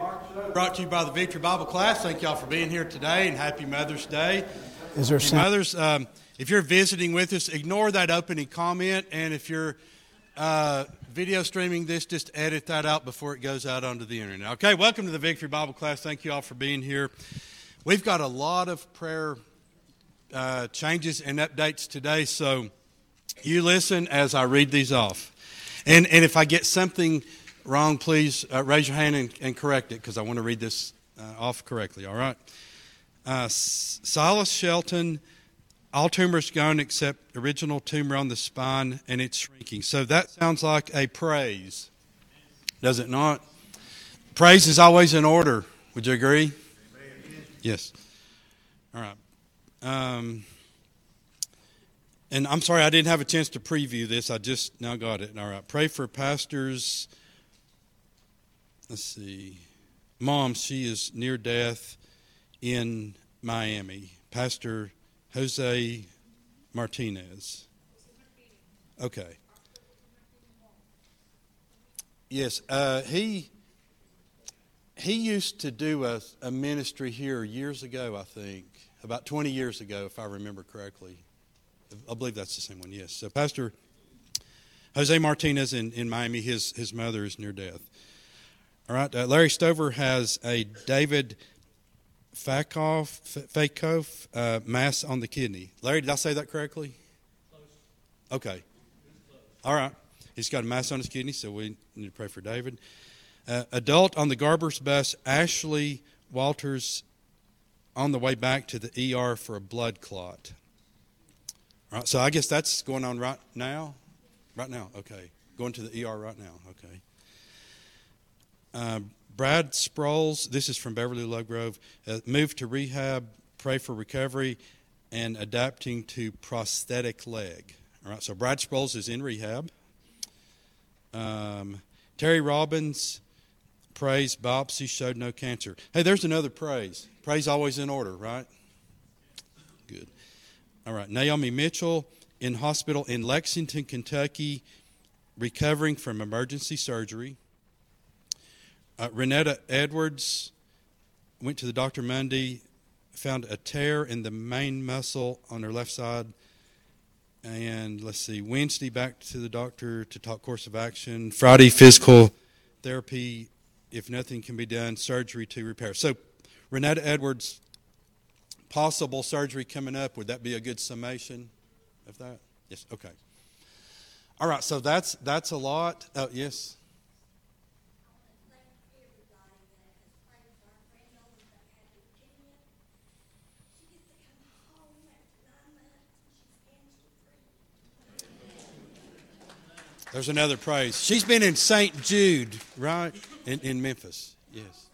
Brought to you by the Victory Bible Class. Thank y'all for being here today, and happy Mother's Day. Is there some... Mothers, if you're visiting with us, ignore that opening comment, and if you're video streaming this, just edit that out before it goes out onto the internet. Okay, welcome to the Victory Bible Class. Thank you all for being here. We've got a lot of prayer changes and updates today, so you listen as I read these off. And if I get something wrong, please raise your hand and correct it, because I want to read this off correctly, all right? Silas Shelton, all tumors gone except original tumor on the spine, and it's shrinking. So that sounds like a praise, does it not? Praise is always in order. Would you agree? Amen. Yes. All right. And I'm sorry I didn't have a chance to preview this. I just now got it. All right. Pray for pastors. Let's see. Mom, she is near death in Miami. Pastor Jose Martinez. Okay. Yes. He used to do a ministry here years ago, I think. About 20 years ago, if I remember correctly. I believe that's the same one, yes. So Pastor Jose Martinez in Miami, his mother is near death. All right, Larry Stover has a David Fakoff mass on the kidney. Larry, did I say that correctly? Close. Okay. All right. He's got a mass on his kidney, so we need to pray for David. Adult on the Garber's bus, Ashley Walters, on the way back to the ER for a blood clot. All right, so I guess that's going on right now? Right now, okay. Going to the ER right now, okay. Brad Sproles, this is from Beverly Lovegrove, moved to rehab, pray for recovery, and adapting to prosthetic leg. All right, so Brad Sproles is in rehab. Terry Robbins, praise, biopsy showed no cancer. Hey, there's another praise. Praise always in order, right? Good. All right, Naomi Mitchell in hospital in Lexington, Kentucky, recovering from emergency surgery. Renetta Edwards went to the doctor Monday, found a tear in the main muscle on her left side. And let's see, Wednesday back to the doctor to talk course of action. Friday, physical therapy. If nothing can be done, surgery to repair. So Renetta Edwards, possible surgery coming up. Would that be a good summation of that? Yes, okay. All right, so that's a lot. Oh, yes. There's another praise. She's been in St. Jude, right? In Memphis. Yes.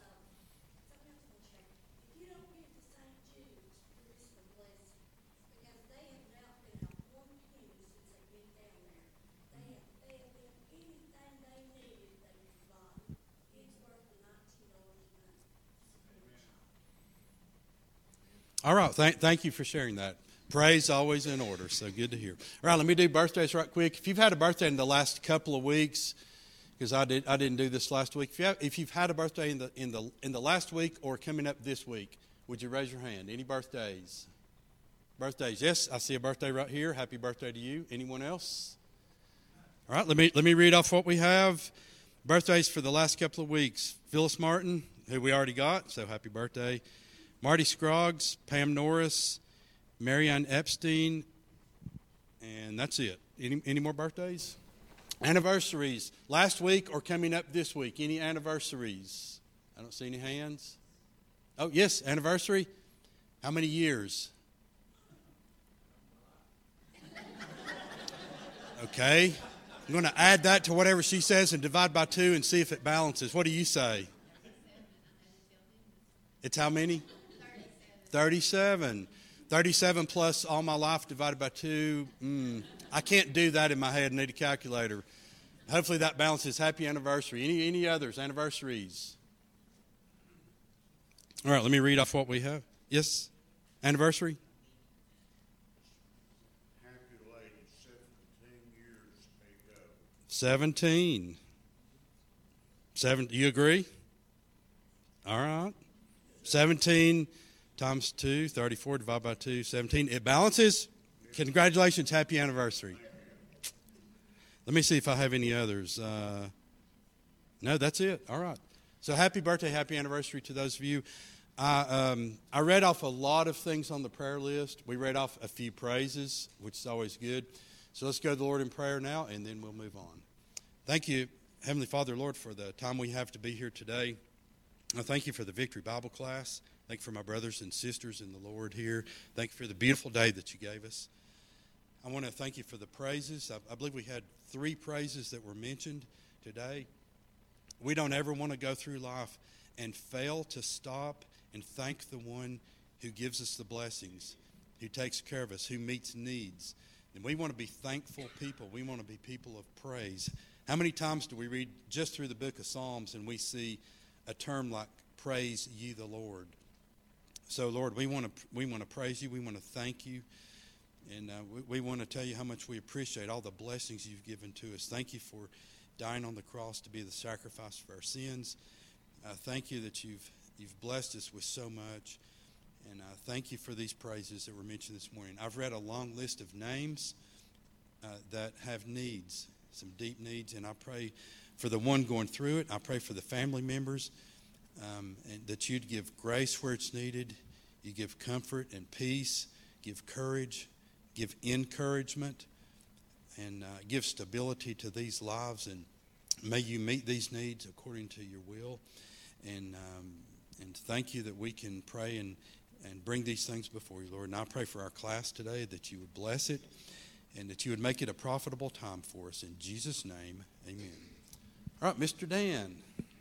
All right. Thank you for sharing that. Praise always in order, so good to hear. All right, let me do birthdays right quick. If you've had a birthday in the last couple of weeks, because I didn't do this last week. If you've had a birthday in the last week or coming up this week, would you raise your hand? Any birthdays? Birthdays? Yes, I see a birthday right here. Happy birthday to you. Anyone else? All right, let me read off what we have. Birthdays for the last couple of weeks. Phyllis Martin, who we already got, so happy birthday. Marty Scroggs, Pam Norris, Marianne Epstein, and that's it. Any more birthdays? Anniversaries, last week or coming up this week. Any anniversaries? I don't see any hands. Oh, yes, anniversary. How many years? Okay. I'm going to add that to whatever she says and divide by 2 and see if it balances. What do you say? It's how many? 37. 37 plus all my life divided by 2. I can't do that in my head. I need a calculator. Hopefully that balances. Happy anniversary. Any others? Anniversaries? All right, let me read off what we have. Yes? Anniversary? Happy lady, 17 years ago. 17. 7. Do you agree? All right. 17 times 2, 34 divided by 2, 17. It balances. Congratulations. Happy anniversary. Let me see if I have any others. No, that's it. All right. So happy birthday, happy anniversary to those of you. I read off a lot of things on the prayer list. We read off a few praises, which is always good. So let's go to the Lord in prayer now, and then we'll move on. Thank you, Heavenly Father, Lord, for the time we have to be here today. I thank you for the Victory Bible class. Thank you for my brothers and sisters in the Lord here. Thank you for the beautiful day that you gave us. I want to thank you for the praises. I believe we had 3 praises that were mentioned today. We don't ever want to go through life and fail to stop and thank the one who gives us the blessings, who takes care of us, who meets needs. And we want to be thankful people. We want to be people of praise. How many times do we read just through the book of Psalms and we see a term like praise ye the Lord? So, Lord, we want to praise you. We want to thank you. And we want to tell you how much we appreciate all the blessings you've given to us. Thank you for dying on the cross to be the sacrifice for our sins. Thank you that you've blessed us with so much. And thank you for these praises that were mentioned this morning. I've read a long list of names that have needs, some deep needs. And I pray for the one going through it. I pray for the family members. And that you'd give grace where it's needed. You give comfort and peace, give courage, give encouragement, and give stability to these lives. And may you meet these needs according to your will. And thank you that we can pray and bring these things before you, Lord. And I pray for our class today that you would bless it and that you would make it a profitable time for us. In Jesus' name, amen. All right, Mr. Dan.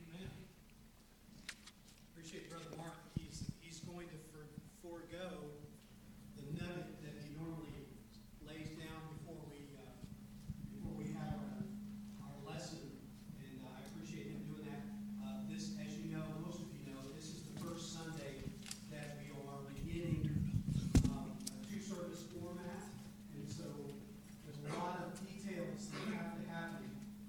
He's going to forego the nugget that he normally lays down before we have our lesson, and I appreciate him doing that. This, as you know, most of you know, this is the first Sunday that we are beginning a 2-service format, and so there's a lot of details that have to happen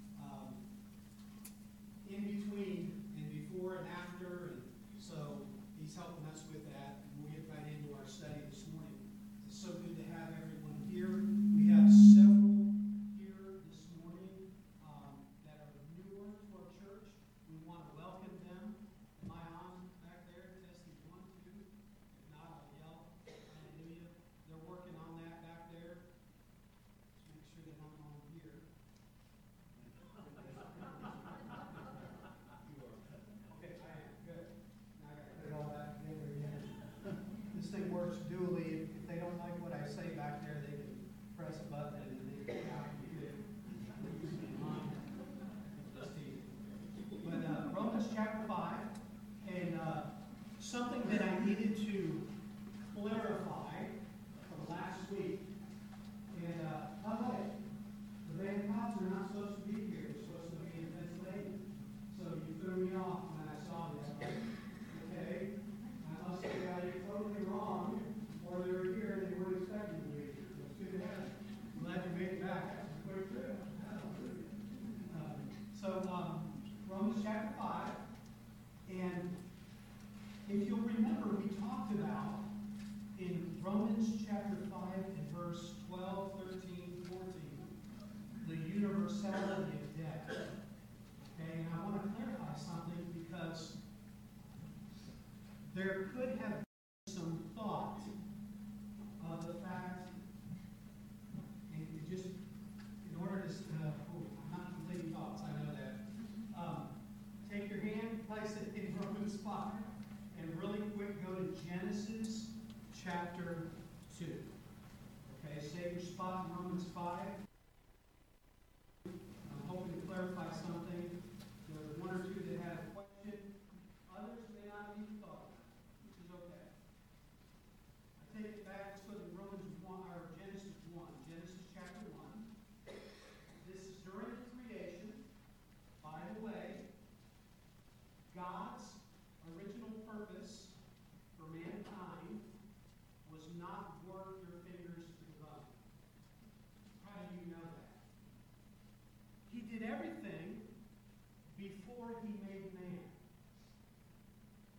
in between and before and after, and so he's helping us with that, and we'll get right into our study this morning. It's so good to have everyone here. We have several here this morning that are newer to our church. We want to welcome them. Am I on back there? Testing 1, 2. If not, I'll yell. Hallelujah. They're working on that back there. Just make sure that I'm on here. Okay, I am. Good. Now I got to put it all back together again. This thing works dually. If they don't like what I say back there, they can press a button and they can copy it. Just teasing. But Romans chapter 5, and something that I needed to clarify from last week. And by the way, the Van Cots are not supposed to be here. They're supposed to be in Pennsylvania. So you threw me off when I saw this. Okay? I must have got it totally wrong, or they were here and they weren't expecting you. It's good to have you. I'm glad you made it back. That's a quick trip. Romans chapter 5, and if you'll remember, we talked about in Romans chapter 5 and verse 12, 13, 14, the universality of death. Okay, and I want to clarify something because there could have been some thought of the fact, and it just, in order to, I'm not completing thoughts, I know that. Take your hand, place it in Romans 5, and really quick go to Genesis chapter 2. Okay, save your spot in Romans 5. I'm hoping to clarify something. There were 1 or 2 that had a question. Others may not be thought, which is okay. I take it back. Let's go to Romans 1 or Genesis 1. Genesis chapter 1. This is during the creation. By the way, God's original purpose for mankind was not work your fingers to the bone. How do you know that? He did everything before he made man.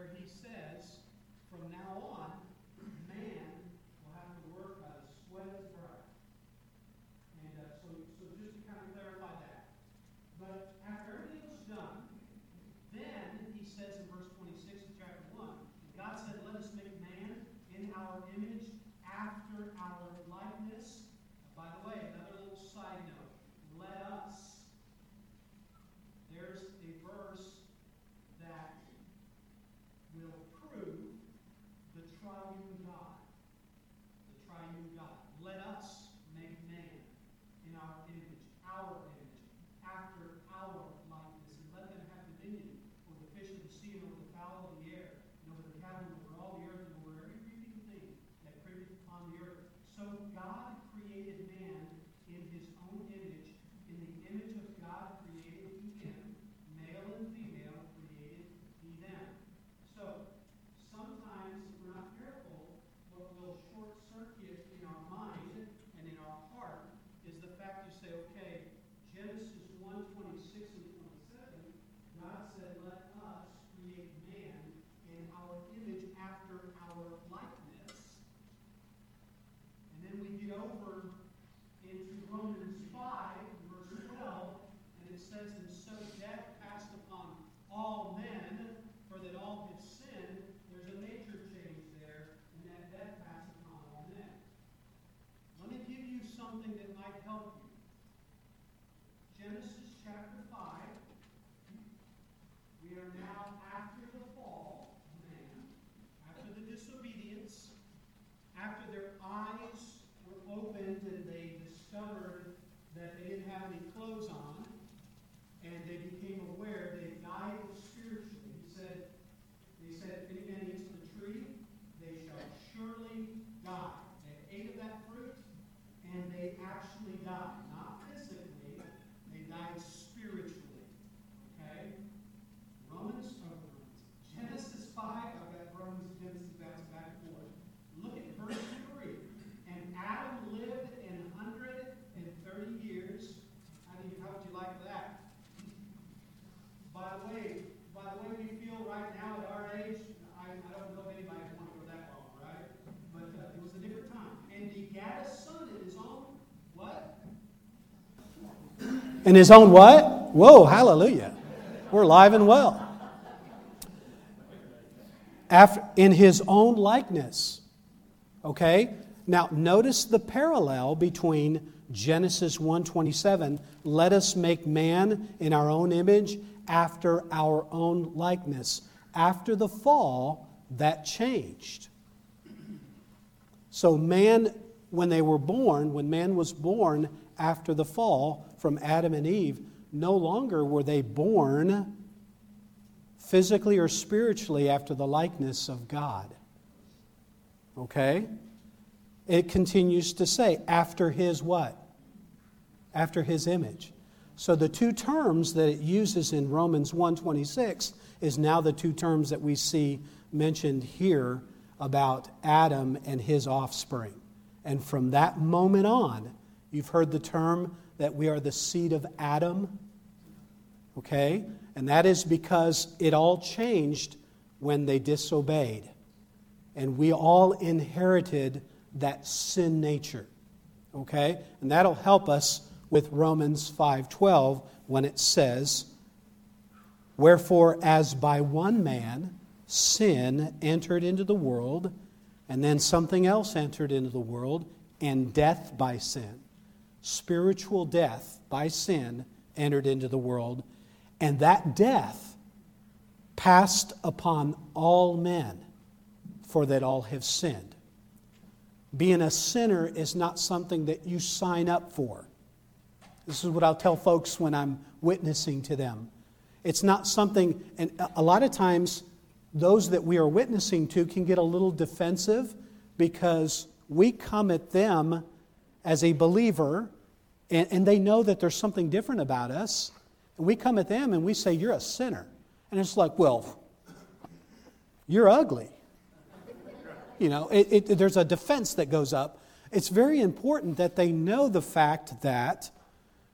where he says, from now on, man will have to work by the sweat of his brow. And so just to kind of clarify that. But after everything was done, then he says in verse 26 of chapter 1, God said, let us make man in our image after our likeness. By the way, another little side note. Let us. There's a verse that will prove the triune God. The triune God. Let us make man in our image, after our likeness, and let them have dominion over the fish of the sea, and over the fowl of the air, and over the cattle, and over all the earth, and over every creeping thing that creepeth upon the earth. So God created man in his own image. In the image of God created he him. Male and female created he them. So, sometimes, if we're not careful, what will short circuit in our mind and in our heart is the fact you say, okay, Genesis 1:26 and 27, God said, let us create man in our image after our likeness. And then we get over into Romans 5, verse 12, and it says, and so death passed upon all men, for that all have sinned. There's a nature change there, and that death passed upon all men. Let me give you something that might help you. Genesis chapter 5, we are now after the fall of man, after the disobedience, after their eyes were opened and they discovered that they didn't have any clothes on, and they became aware they died spiritually. They said, if any man eats of the tree, they shall surely die. They ate of that fruit, and they actually died. Not physically, they died spiritually. Okay? Genesis 5, I've got Romans, Genesis, bouncing back and forth. Look at verse 3. And Adam lived 130 years. How would you like that? By the way, we feel right now at our age, I don't know if anybody would want to go that long, right? But it was a different time. And he got a son in his own, what? In his own what? Whoa, hallelujah. We're alive and well. In his own likeness. Okay? Now, notice the parallel between Genesis 1:27, let us make man in our own image after our own likeness. After the fall, that changed. So man, when man was born after the fall from Adam and Eve, no longer were they born physically or spiritually after the likeness of God. Okay? It continues to say, after his what? After his image. So the two terms that it uses in Romans 1:26 is now the two terms that we see mentioned here about Adam and his offspring. And from that moment on, you've heard the term that we are the seed of Adam. Okay? And that is because it all changed when they disobeyed. And we all inherited that sin nature. Okay? And that'll help us with Romans 5:12 when it says, wherefore as by one man sin entered into the world, and then something else entered into the world, and death by sin. Spiritual death by sin entered into the world, and that death passed upon all men, for that all have sinned. Being a sinner is not something that you sign up for. This is what I'll tell folks when I'm witnessing to them. It's not something, and a lot of times those that we are witnessing to can get a little defensive because we come at them as a believer and they know that there's something different about us. And we come at them and we say, you're a sinner. And it's like, well, you're ugly. You know, there's a defense that goes up. It's very important that they know the fact that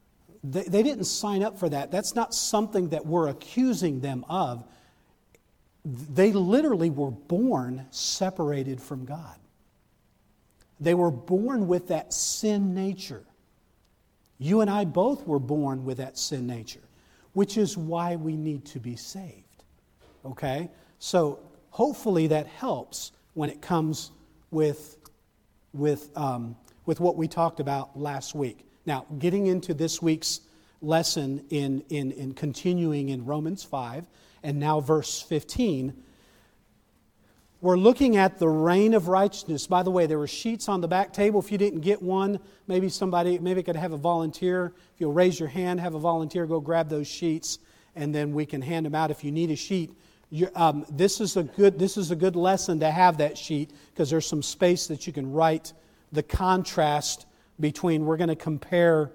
they didn't sign up for that. That's not something that we're accusing them of. they literally were born separated from God. They were born with that sin nature. You and I both were born with that sin nature, which is why we need to be saved. Okay? So hopefully that helps when it comes with what we talked about last week. Now, getting into this week's lesson in continuing in Romans 5, and now verse 15, we're looking at the reign of righteousness. By the way, there were sheets on the back table. If you didn't get one, maybe I could have a volunteer. If you'll raise your hand, have a volunteer go grab those sheets, and then we can hand them out if you need a sheet. This is a good lesson to have that sheet, because there's some space that you can write the contrast between. We're going to compare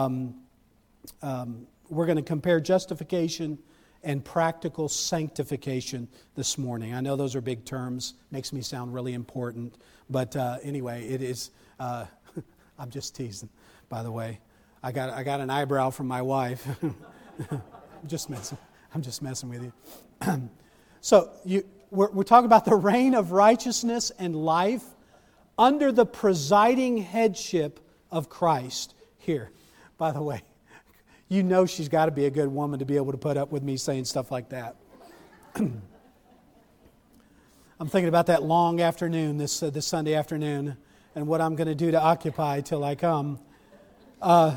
justification and practical sanctification this morning. I know those are big terms, makes me sound really important, but anyway, it is. I'm just teasing, by the way. I got an eyebrow from my wife. I'm just messing with you. So we're talking about the reign of righteousness and life under the presiding headship of Christ. Here, by the way, you know she's got to be a good woman to be able to put up with me saying stuff like that. I'm thinking about that long afternoon, this Sunday afternoon, and what I'm going to do to occupy till I come. The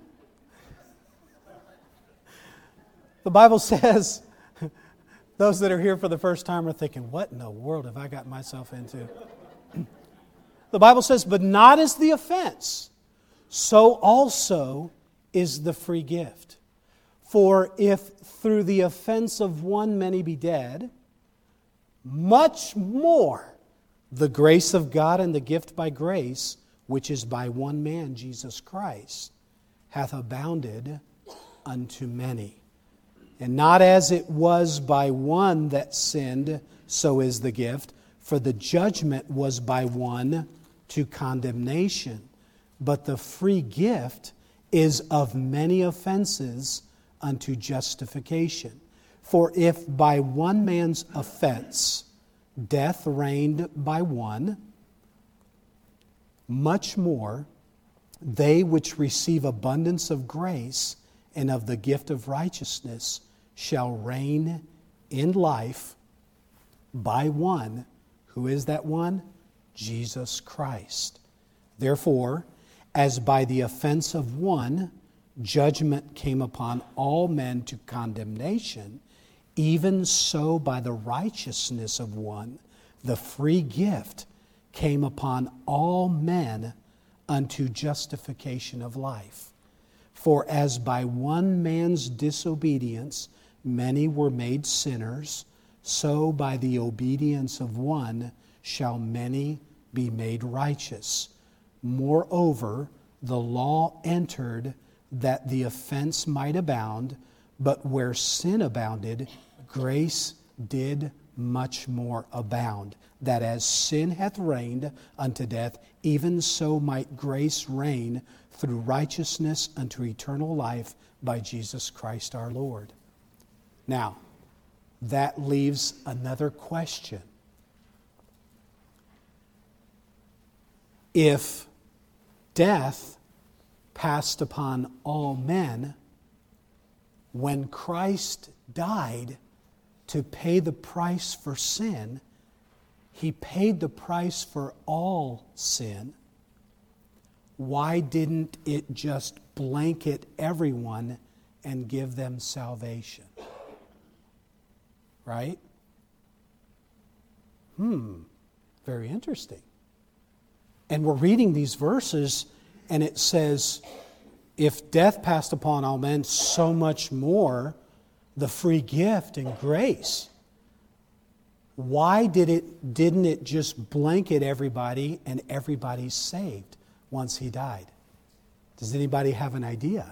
Bible says, those that are here for the first time are thinking, what in the world have I got myself into? The Bible says, but not as the offense, so also is the free gift. For if through the offense of one many be dead, much more the grace of God and the gift by grace, which is by one man, Jesus Christ, hath abounded unto many. And not as it was by one that sinned, so is the gift. For the judgment was by one to condemnation, but the free gift is of many offenses unto justification. For if by one man's offense death reigned by one, much more they which receive abundance of grace and of the gift of righteousness shall reign in life by one. Who is that one? Jesus Christ. Therefore, as by the offense of one, judgment came upon all men to condemnation, even so by the righteousness of one, the free gift came upon all men unto justification of life. For as by one man's disobedience many were made sinners, so by the obedience of one shall many be made righteous. Moreover, the law entered that the offense might abound, but where sin abounded, grace did much more abound, that as sin hath reigned unto death, even so might grace reign through righteousness unto eternal life by Jesus Christ our Lord. Now, that leaves another question. If death passed upon all men, when Christ died to pay the price for sin, He paid the price for all sin. Why didn't it just blanket everyone and give them salvation? Right? Very interesting. And we're reading these verses, and it says, if death passed upon all men, so much more the free gift and grace. Why didn't it just blanket everybody and everybody's saved once He died? Does anybody have an idea?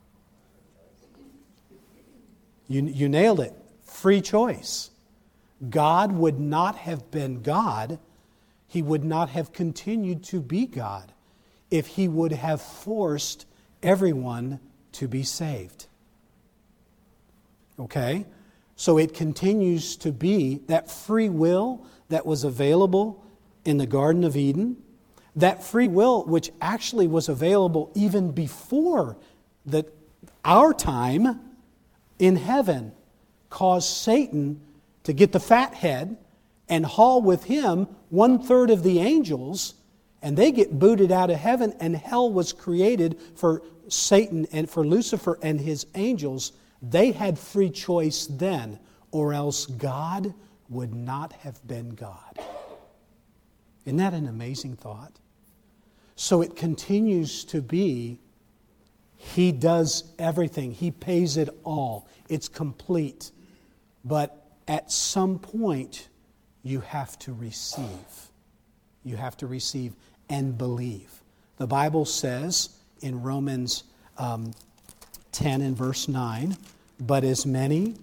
You nailed it. Free choice. God would not have been God. He would not have continued to be God if He would have forced everyone to be saved. Okay? So it continues to be that free will that was available in the Garden of Eden, that free will which actually was available even before our time in heaven, caused Satan to get the fat head and haul with him 1/3 of the angels, and they get booted out of heaven, and hell was created for Satan and for Lucifer and his angels. They had free choice then, or else God would not have been God. Isn't that an amazing thought? So it continues to be, He does everything. He pays it all. It's complete. But at some point, you have to receive. You have to receive and believe. The Bible says in Romans 10 and verse 9, but as many...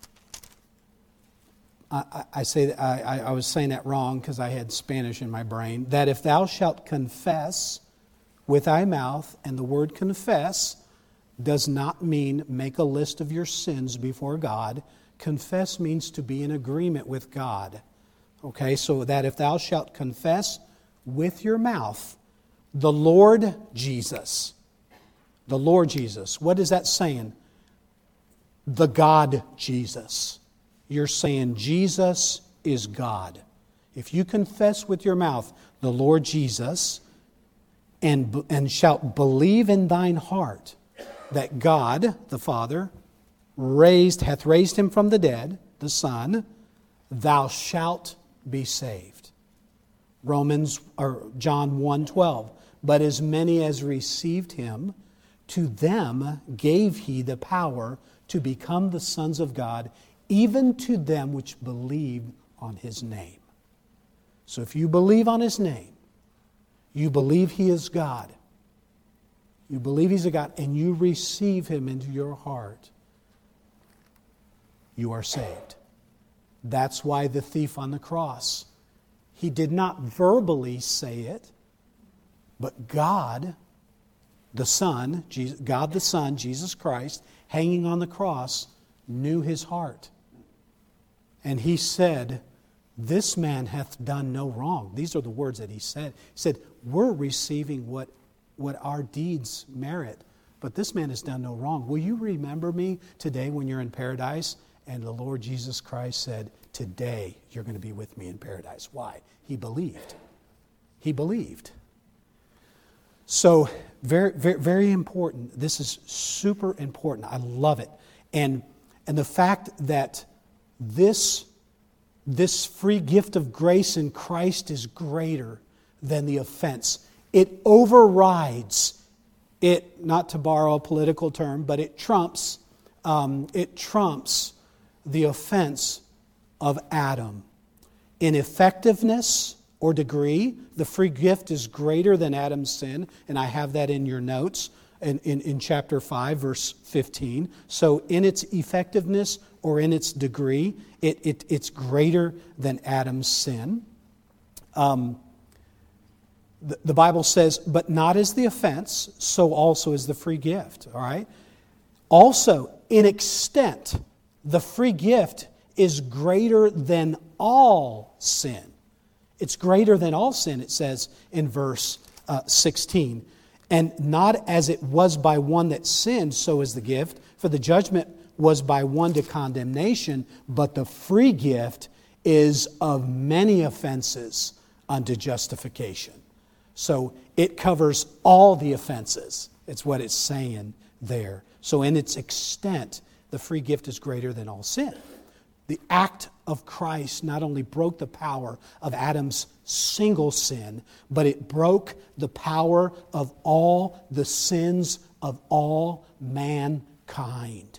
I was saying that wrong because I had Spanish in my brain. That if thou shalt confess with thy mouth, and the word confess does not mean make a list of your sins before God. Confess means to be in agreement with God. Okay, so that if thou shalt confess with your mouth the Lord Jesus. The Lord Jesus. What is that saying? The God Jesus. You're saying Jesus is God. If you confess with your mouth the Lord Jesus and shalt believe in thine heart that God, the Father, hath raised him from the dead, the Son, thou shalt be saved. John 1:12. But as many as received him, to them gave he the power to become the sons of God, even to them which believe on his name. So if you believe on his name, you believe he is God, you believe he's a God, and you receive him into your heart, you are saved. That's why the thief on the cross, he did not verbally say it, but God the Son, Jesus Christ, hanging on the cross, knew his heart. And he said, this man hath done no wrong. These are the words that he said. He said, we're receiving what our deeds merit, but this man has done no wrong. Will you remember me today when you're in paradise? And the Lord Jesus Christ said, today you're going to be with me in paradise. Why? He believed. He believed. So, very, very, very important. This is super important. I love it. And the fact that this free gift of grace in Christ is greater than the offense. It overrides it, not to borrow a political term, but it trumps the offense of Adam. In effectiveness or degree, the free gift is greater than Adam's sin, and I have that in your notes in chapter 5, verse 15. So in its effectiveness or in its degree, it's greater than Adam's sin. The Bible says, but not as the offense, so also is the free gift. All right? Also, in extent, the free gift is greater than all sin. It's greater than all sin, it says in verse 16. And not as it was by one that sinned, so is the gift. For the judgment was by one to condemnation, but the free gift is of many offenses unto justification. So it covers all the offenses. It's what it's saying there. So in its extent, the free gift is greater than all sin. The act of Christ not only broke the power of Adam's single sin, but it broke the power of all the sins of all mankind.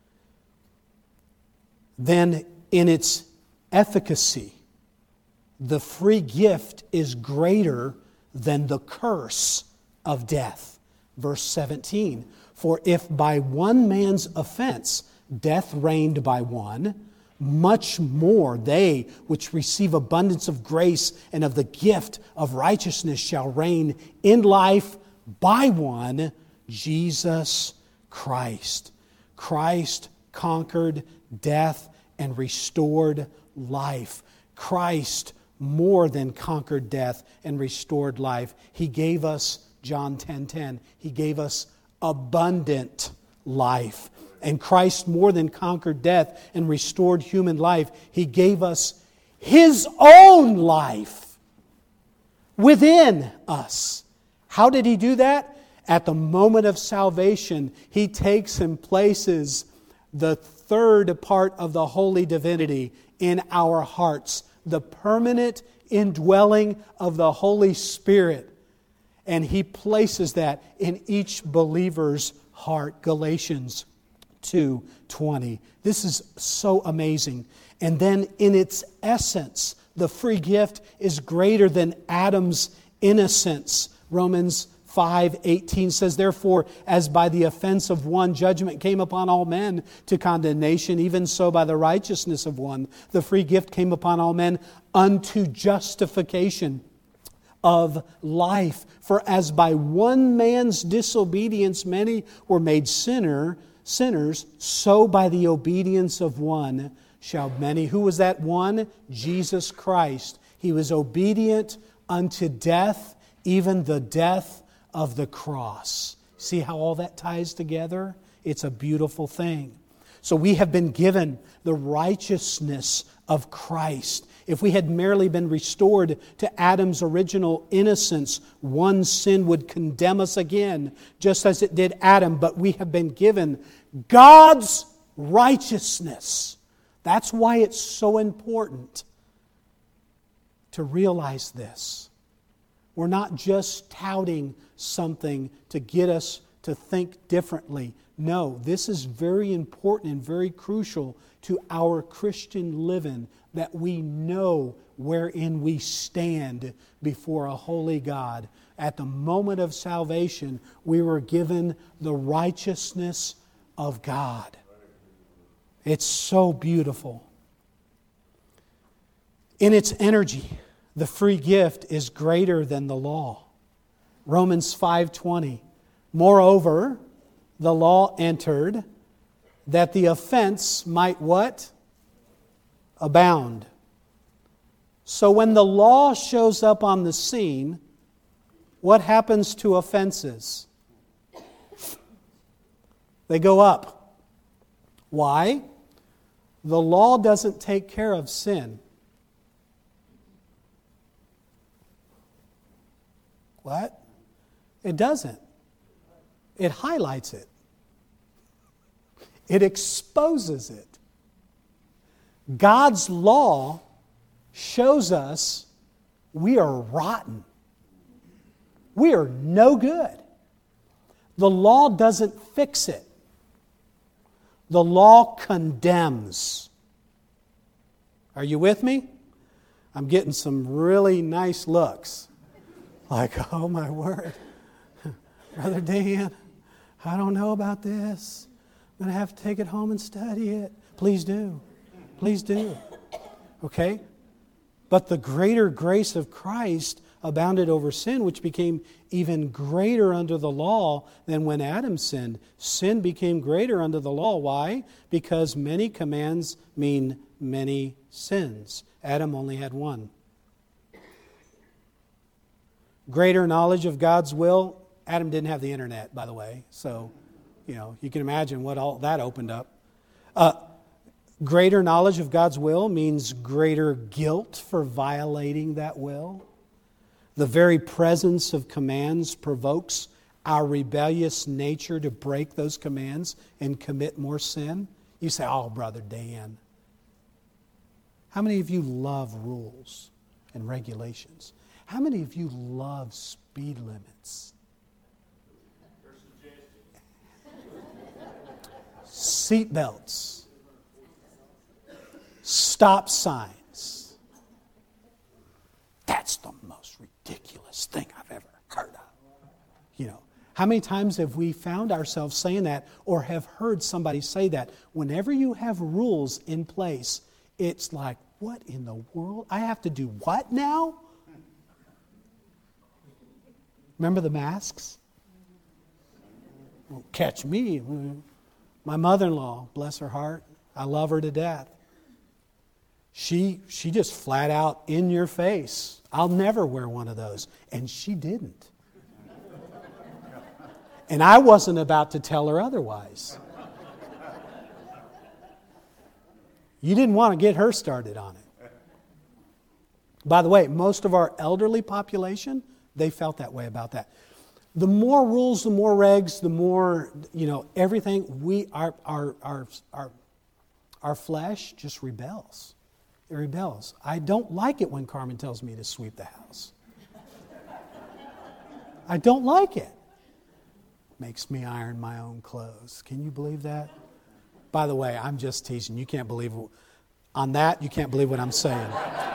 Then in its efficacy, the free gift is greater than the curse of death. Verse 17, for if by one man's offense death reigned by one, much more they which receive abundance of grace and of the gift of righteousness shall reign in life by one, Jesus Christ. Christ conquered death and restored life. Christ more than conquered death and restored life. He gave us, John 10:10, He gave us abundant life. And Christ more than conquered death and restored human life. He gave us His own life within us. How did He do that? At the moment of salvation, He takes and places the third part of the Holy Divinity in our hearts, the permanent indwelling of the Holy Spirit. And He places that in each believer's heart. Galatians 2:20. This is so amazing. And then in its essence, the free gift is greater than Adam's innocence. Romans 5:18 says, "Therefore, as by the offense of one judgment came upon all men to condemnation, even so by the righteousness of one the free gift came upon all men unto justification of life. For as by one man's disobedience many were made sinners, so by the obedience of one shall many." Who was that one? Jesus Christ. He was obedient unto death, even the death of the cross. See how all that ties together? It's a beautiful thing. So we have been given the righteousness of Christ. If we had merely been restored to Adam's original innocence, one sin would condemn us again, just as it did Adam. But we have been given God's righteousness. That's why it's so important to realize this. We're not just touting something to get us to think differently. No, this is very important and very crucial to our Christian living, that we know wherein we stand before a holy God. At the moment of salvation, we were given the righteousness of God. It's so beautiful. In its energy, the free gift is greater than the law. Romans 5:20. "Moreover, the law entered that the offense might" what? "Abound." So when the law shows up on the scene, what happens to offenses? They go up. Why? The law doesn't take care of sin. What? It doesn't. It highlights it. It exposes it. God's law shows us we are rotten. We are no good. The law doesn't fix it. The law condemns. Are you with me? I'm getting some really nice looks. Like, oh my word. Brother Dan, I don't know about this. I'm going to have to take it home and study it. Please do. Please do. Okay? But the greater grace of Christ abounded over sin, which became even greater under the law than when Adam sinned. Sin became greater under the law. Why? Because many commands mean many sins. Adam only had one. Greater knowledge of God's will. Adam didn't have the internet, by the way. So, you can imagine what all that opened up. Greater knowledge of God's will means greater guilt for violating that will. The very presence of commands provokes our rebellious nature to break those commands and commit more sin. You say, oh, Brother Dan. How many of you love rules and regulations? How many of you love speed limits? Seat belts. Stop signs. That's the most ridiculous thing I've ever heard of. How many times have we found ourselves saying that or have heard somebody say that? Whenever you have rules in place, it's like, what in the world? I have to do what now? Remember the masks? Won't catch me. My mother-in-law, bless her heart, I love her to death. She just flat out in your face, I'll never wear one of those. And she didn't. And I wasn't about to tell her otherwise. You didn't want to get her started on it. By the way, most of our elderly population, they felt that way about that. The more rules, the more regs, the more, everything, our flesh just rebels. It rebels. I don't like it when Carmen tells me to sweep the house. I don't like it. Makes me iron my own clothes. Can you believe that? By the way, I'm just teasing. You can't believe on that. You can't believe what I'm saying.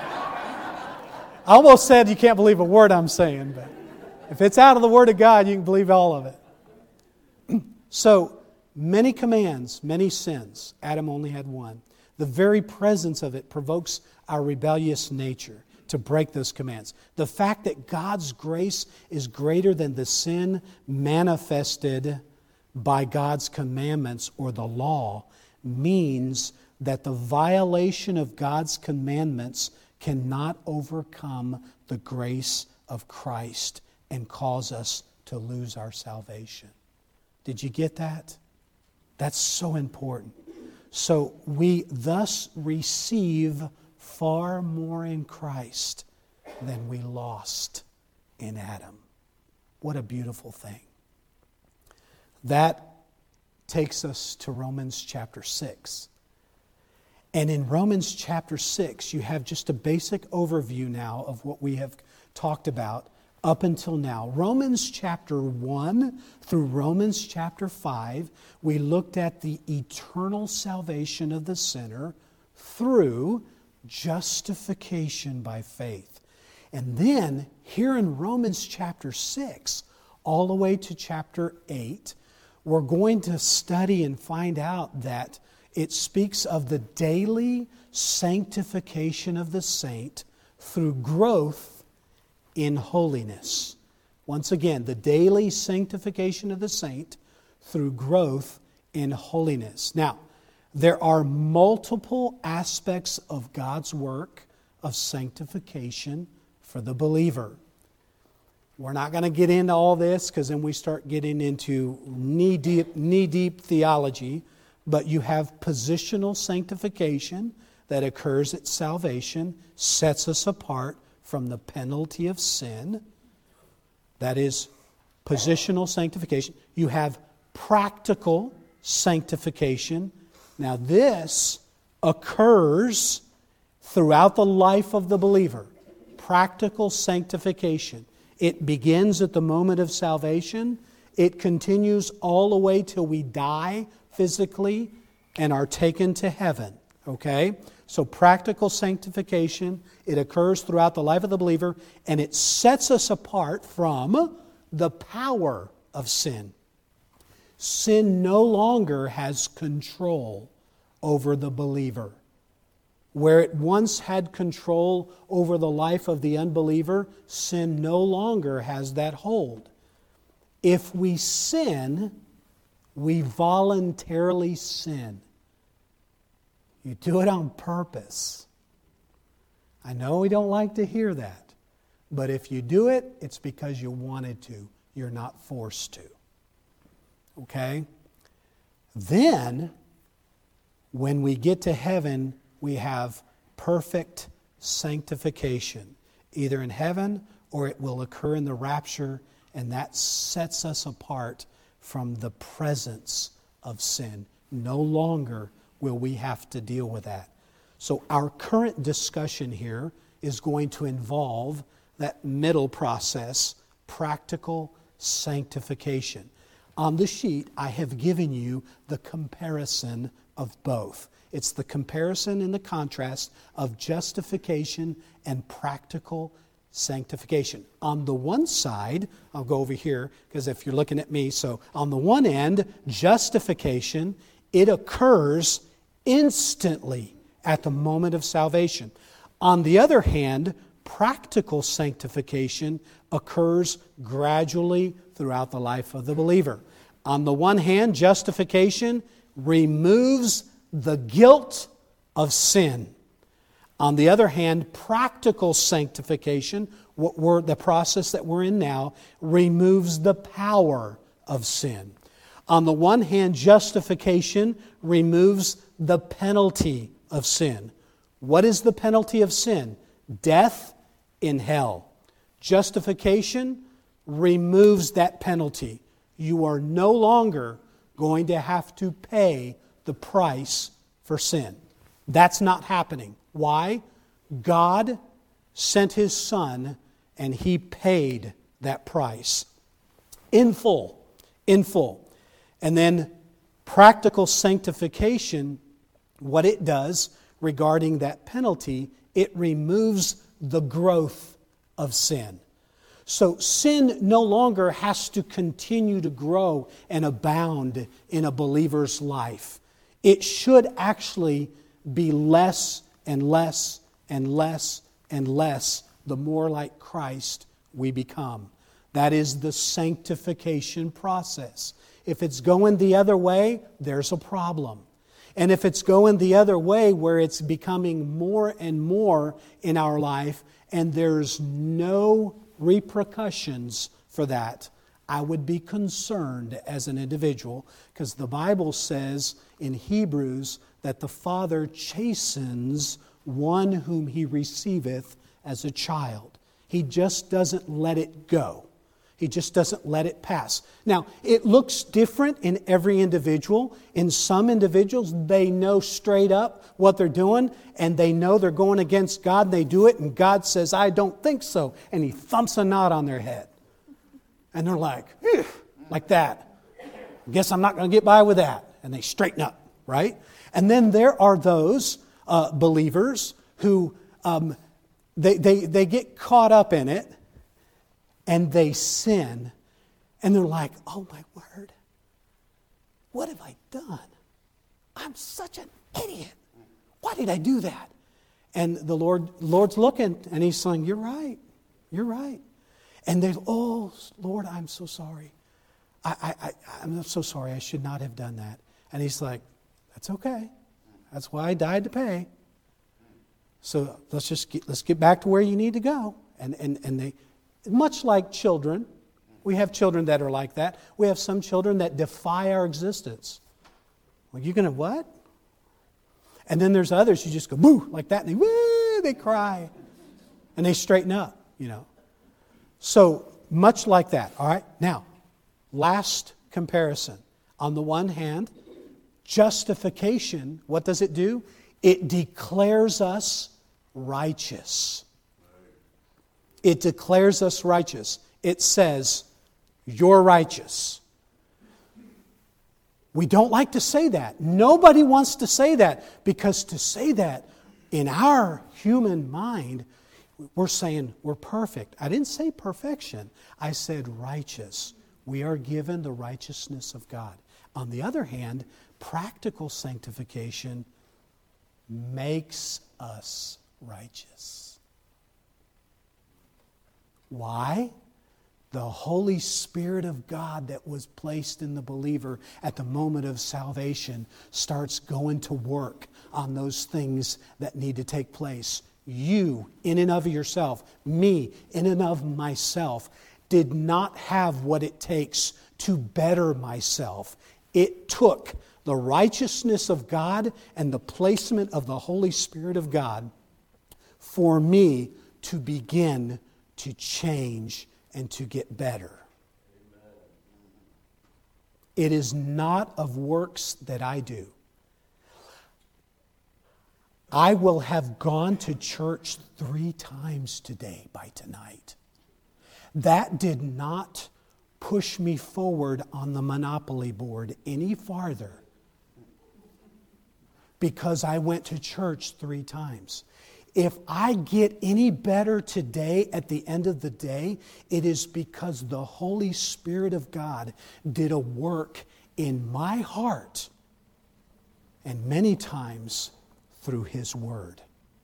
I almost said you can't believe a word I'm saying, but if it's out of the Word of God, you can believe all of it. So, many commands, many sins. Adam only had one. The very presence of it provokes our rebellious nature to break those commands. The fact that God's grace is greater than the sin manifested by God's commandments or the law means that the violation of God's commandments cannot overcome the grace of Christ and cause us to lose our salvation. Did you get that? That's so important. So we thus receive far more in Christ than we lost in Adam. What a beautiful thing. That takes us to Romans chapter 6. And in Romans chapter 6, you have just a basic overview now of what we have talked about up until now. Romans chapter 1 through Romans chapter 5, we looked at the eternal salvation of the sinner through justification by faith. And then, here in Romans chapter 6, all the way to chapter 8, we're going to study and find out that it speaks of the daily sanctification of the saint through growth in holiness. Once again, the daily sanctification of the saint through growth in holiness. Now, there are multiple aspects of God's work of sanctification for the believer. We're not going to get into all this because then we start getting into knee-deep theology. But you have positional sanctification that occurs at salvation, sets us apart from the penalty of sin. That is positional sanctification. You have practical sanctification. Now this occurs throughout the life of the believer. Practical sanctification. It begins at the moment of salvation. It continues all the way till we die physically and are taken to heaven. Okay? So practical sanctification, it occurs throughout the life of the believer, and it sets us apart from the power of sin. Sin no longer has control over the believer. Where it once had control over the life of the unbeliever, sin no longer has that hold. If we sin, we voluntarily sin. You do it on purpose. I know we don't like to hear that, but if you do it, it's because you wanted to. You're not forced to. Okay? Then, when we get to heaven, we have perfect sanctification, either in heaven or it will occur in the rapture, and that sets us apart from the presence of sin. No longer will we have to deal with that. So our current discussion here is going to involve that middle process, practical sanctification. On the sheet, I have given you the comparison of both. It's the comparison and the contrast of justification and practical sanctification. On the one side, I'll go over here because if you're looking at me, so on the one end, justification, it occurs instantly at the moment of salvation. On the other hand, practical sanctification occurs gradually throughout the life of the believer. On the one hand, justification removes the guilt of sin. On the other hand, practical sanctification, the process that we're in now, removes the power of sin. On the one hand, justification removes the penalty of sin. What is the penalty of sin? Death in hell. Justification removes that penalty. You are no longer going to have to pay the price for sin. That's not happening. Why? God sent His Son and He paid that price in full. In full. And then practical sanctification, what it does regarding that penalty, it removes the growth of sin. So sin no longer has to continue to grow and abound in a believer's life. It should actually be less and less and less and less the more like Christ we become. That is the sanctification process. If it's going the other way, there's a problem. And if it's going the other way where it's becoming more and more in our life and there's no repercussions for that, I would be concerned as an individual, because the Bible says in Hebrews that the Father chastens one whom He receiveth as a child. He just doesn't let it go. He just doesn't let it pass. Now, it looks different in every individual. In some individuals, they know straight up what they're doing, and they know they're going against God, and they do it, and God says, I don't think so. And He thumps a knot on their head. And they're like, "Phew," like that. Guess I'm not going to get by with that. And they straighten up, right? And then there are those believers who they get caught up in it, and they sin, and they're like, oh my word, what have I done? I'm such an idiot. Why did I do that? And the Lord's looking, and He's saying, you're right. And they're, oh, Lord, I'm so sorry. I'm so sorry. I should not have done that. And He's like, that's okay. That's why I died to pay. So let's get back to where you need to go. And they, much like children, we have children that are like that. We have some children that defy our existence. Well, you're going to what? And then there's others who just go boo like that, and they cry, and they straighten up, So much like that. All right. Now, last comparison. On the one hand, justification. What does it do? It declares us righteous. It declares us righteous. It says, you're righteous. We don't like to say that. Nobody wants to say that, because to say that in our human mind, we're saying we're perfect. I didn't say perfection. I said righteous. We are given the righteousness of God. On the other hand, practical sanctification makes us righteous. Why? The Holy Spirit of God that was placed in the believer at the moment of salvation starts going to work on those things that need to take place. You, in and of yourself, me, in and of myself, did not have what it takes to better myself. It took the righteousness of God and the placement of the Holy Spirit of God for me to begin to change and to get better. Amen. It is not of works that I do. I will have gone to church 3 times today by tonight. That did not push me forward on the Monopoly board any farther, because I went to church 3 times. If I get any better today at the end of the day, it is because the Holy Spirit of God did a work in my heart, and many times through His Word.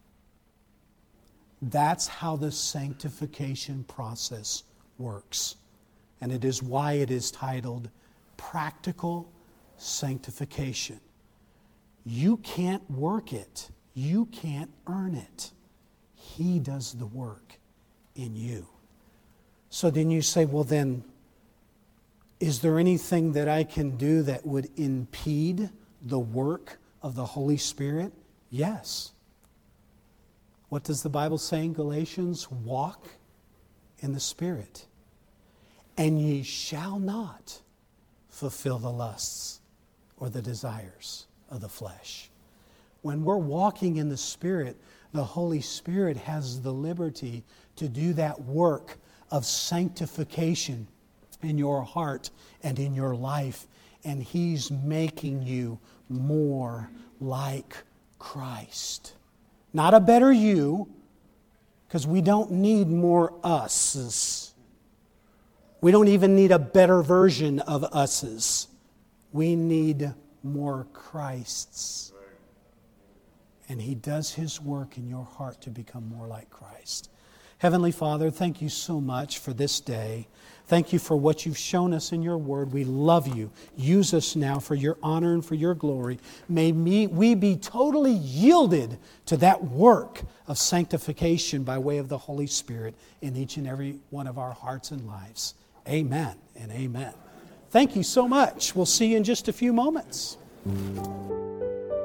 That's how the sanctification process works. And it is why it is titled Practical Sanctification. You can't work it You can't earn it. He does the work in you. So then you say, well then, is there anything that I can do that would impede the work of the Holy Spirit? Yes. What does the Bible say in Galatians? Walk in the Spirit, and ye shall not fulfill the lusts or the desires of the flesh. When we're walking in the Spirit, the Holy Spirit has the liberty to do that work of sanctification in your heart and in your life. And He's making you more like Christ. Not a better you, because we don't need more us's. We don't even need a better version of us's. We need more Christ's. And He does His work in your heart to become more like Christ. Heavenly Father, thank you so much for this day. Thank you for what you've shown us in your word. We love you. Use us now for your honor and for your glory. May we be totally yielded to that work of sanctification by way of the Holy Spirit in each and every one of our hearts and lives. Amen and amen. Thank you so much. We'll see you in just a few moments.